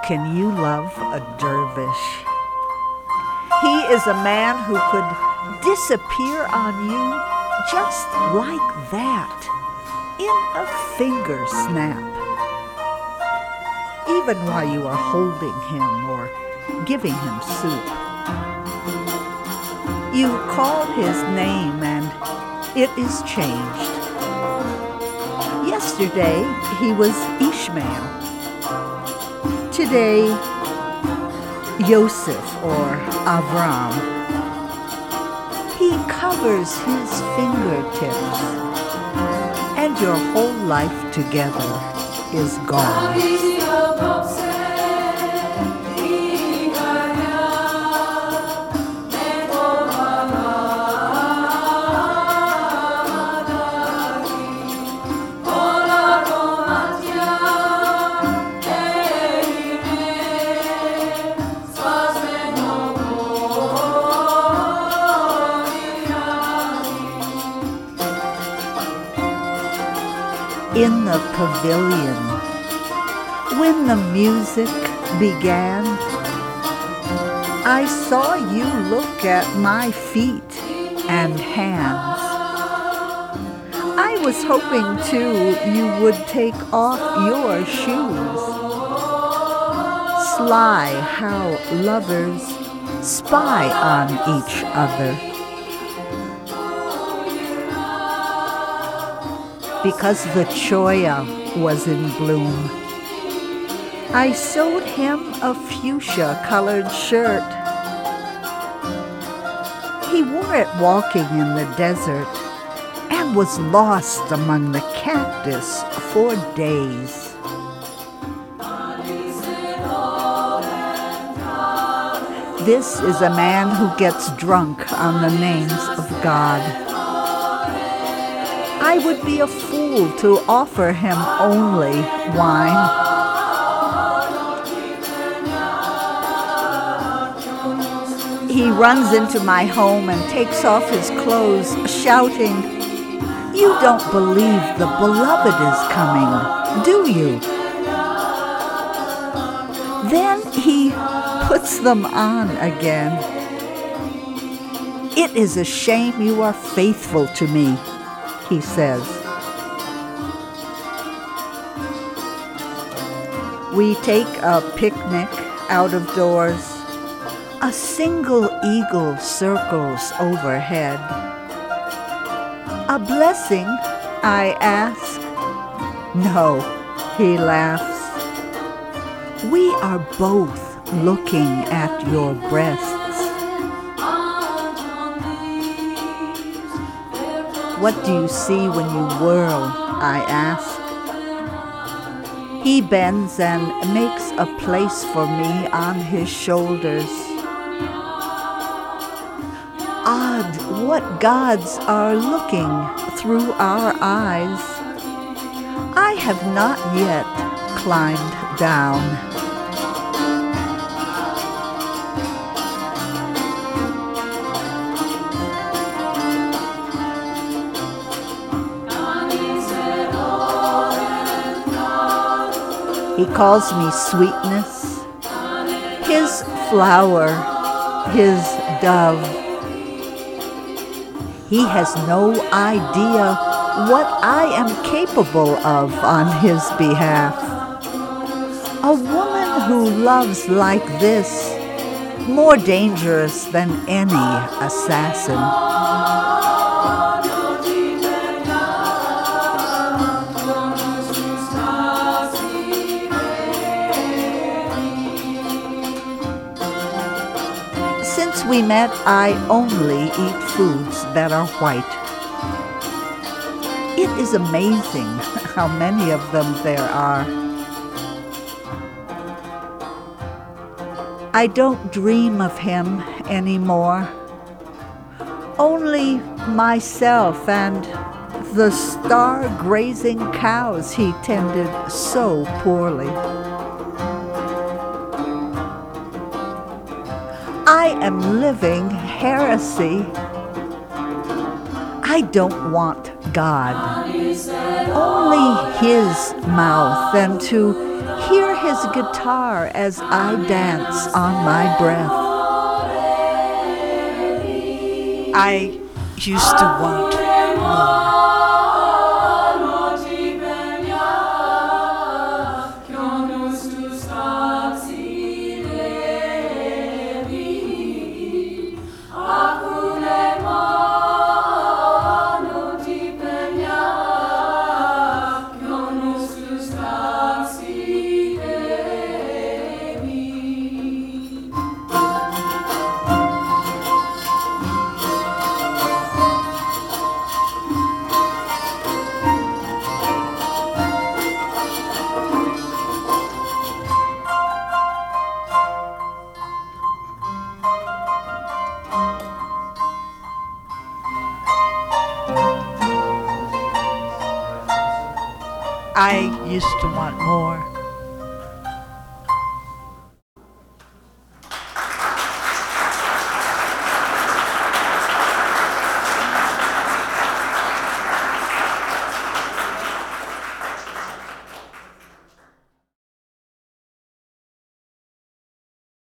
can you love a dervish? He is a man who could disappear on you just like that, in a finger snap. Even while you are holding him or giving him soup. You call his name and it is changed. Yesterday he was Ishmael. Today, Yosef or Avram. He covers his fingertips, and your whole life together is gone. In the pavilion, when the music began, I saw you look at my feet and hands. I was hoping, too, you would take off your shoes. Sly how lovers spy on each other. Because the cholla was in bloom, I sewed him a fuchsia-colored shirt. He wore it walking in the desert and was lost among the cactus for days. This is a man who gets drunk on the names of God. I would be a fool to offer him only wine. He runs into my home and takes off his clothes, shouting, "You don't believe the beloved is coming, do you?" Then he puts them on again. "It is a shame you are faithful to me," he says. We take a picnic out of doors. A single eagle circles overhead. "A blessing?" I ask. "No," he laughs. "We are both looking at your breasts." "What do you see when you whirl?" I ask. He bends and makes a place for me on his shoulders. Odd what gods are looking through our eyes. I have not yet climbed down. He calls me sweetness, his flower, his dove. He has no idea what I am capable of on his behalf. A woman who loves like this, more dangerous than any assassin. Since we met, I only eat foods that are white. It is amazing how many of them there are. I don't dream of him anymore. Only myself and the star-grazing cows he tended so poorly. I am living heresy. I don't want God, only his mouth, and to Hear his guitar as I dance on my breath. I used to want more. I used to want more.